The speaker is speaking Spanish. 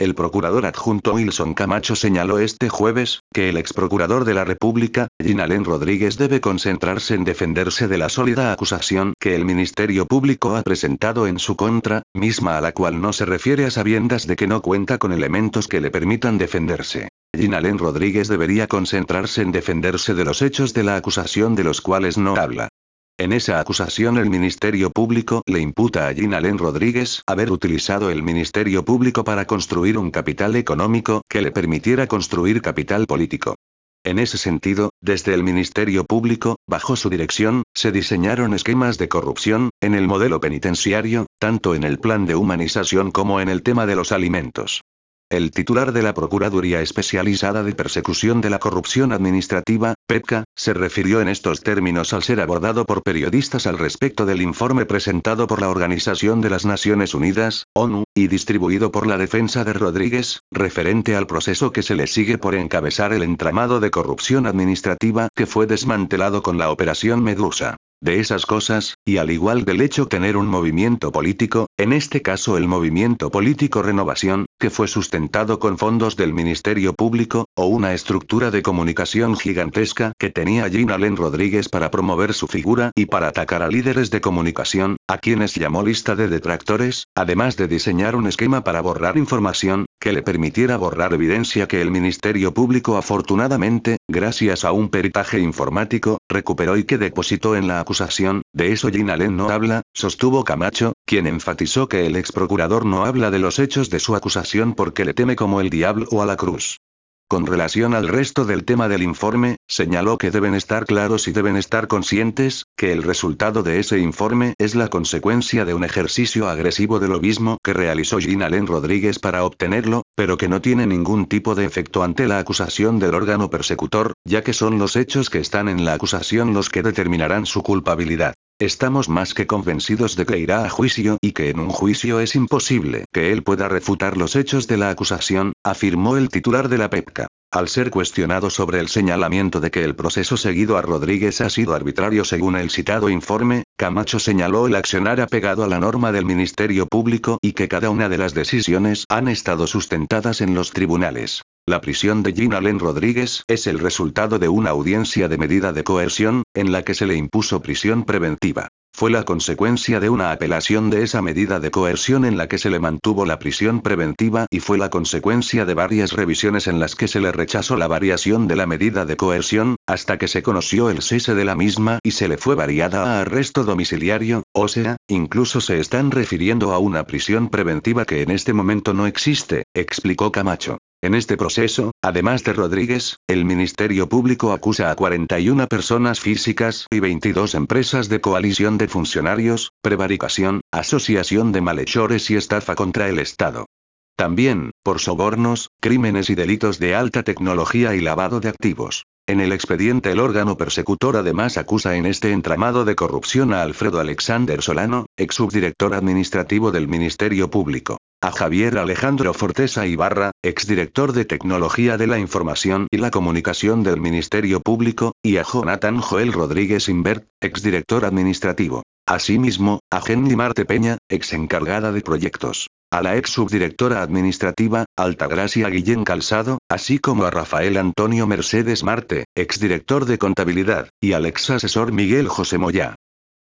El procurador adjunto Wilson Camacho señaló este jueves, que el exprocurador de la República, Jean Alain Rodríguez debe concentrarse en defenderse de la sólida acusación que el Ministerio Público ha presentado en su contra, misma a la cual no se refiere a sabiendas de que no cuenta con elementos que le permitan defenderse. Jean Alain Rodríguez debería concentrarse en defenderse de los hechos de la acusación de los cuales no habla. En esa acusación el Ministerio Público le imputa a Jean Alain Rodríguez haber utilizado el Ministerio Público para construir un capital económico que le permitiera construir capital político. En ese sentido, desde el Ministerio Público, bajo su dirección, se diseñaron esquemas de corrupción, en el modelo penitenciario, tanto en el plan de humanización como en el tema de los alimentos. El titular de la Procuraduría Especializada de Persecución de la Corrupción Administrativa, PEPCA, se refirió en estos términos al ser abordado por periodistas al respecto del informe presentado por la Organización de las Naciones Unidas, ONU, y distribuido por la defensa de Rodríguez, referente al proceso que se le sigue por encabezar el entramado de corrupción administrativa que fue desmantelado con la Operación Medusa. De esas cosas, y al igual del hecho tener un movimiento político, en este caso el movimiento político Renovación, que fue sustentado con fondos del Ministerio Público, o una estructura de comunicación gigantesca que tenía Jean Alain Rodríguez para promover su figura y para atacar a líderes de comunicación, a quienes llamó lista de detractores, además de diseñar un esquema para borrar información, que le permitiera borrar evidencia que el Ministerio Público afortunadamente, gracias a un peritaje informático, recuperó y que depositó en la acusación. De eso Jean Alain no habla, sostuvo Camacho, quien enfatizó que el exprocurador no habla de los hechos de su acusación porque le teme como el diablo o a la cruz. Con relación al resto del tema del informe, señaló que deben estar claros y deben estar conscientes, que el resultado de ese informe es la consecuencia de un ejercicio agresivo de lobismo que realizó Jean Alain Rodríguez para obtenerlo, pero que no tiene ningún tipo de efecto ante la acusación del órgano persecutor, ya que son los hechos que están en la acusación los que determinarán su culpabilidad. Estamos más que convencidos de que irá a juicio y que en un juicio es imposible que él pueda refutar los hechos de la acusación, afirmó el titular de la PEPCA. Al ser cuestionado sobre el señalamiento de que el proceso seguido a Rodríguez ha sido arbitrario según el citado informe, Camacho señaló el accionar apegado a la norma del Ministerio Público y que cada una de las decisiones han estado sustentadas en los tribunales. La prisión de Jean Alain Rodríguez es el resultado de una audiencia de medida de coerción, en la que se le impuso prisión preventiva. Fue la consecuencia de una apelación de esa medida de coerción en la que se le mantuvo la prisión preventiva y fue la consecuencia de varias revisiones en las que se le rechazó la variación de la medida de coerción, hasta que se conoció el cese de la misma y se le fue variada a arresto domiciliario, o sea, incluso se están refiriendo a una prisión preventiva que en este momento no existe, explicó Camacho. En este proceso, además de Rodríguez, el Ministerio Público acusa a 41 personas físicas y 22 empresas de coalición de funcionarios, prevaricación, asociación de malhechores y estafa contra el Estado. También, por sobornos, crímenes y delitos de alta tecnología y lavado de activos. En el expediente el órgano persecutor además acusa en este entramado de corrupción a Alfredo Alexander Solano, ex subdirector administrativo del Ministerio Público. A Javier Alejandro Fortesa Ibarra, exdirector de Tecnología de la Información y la Comunicación del Ministerio Público, y a Jonathan Joel Rodríguez Invert, exdirector administrativo. Asimismo, a Jenny Marte Peña, ex encargada de proyectos. A la ex subdirectora administrativa, Altagracia Guillén Calzado, así como a Rafael Antonio Mercedes Marte, exdirector de contabilidad, y al ex asesor Miguel José Moya.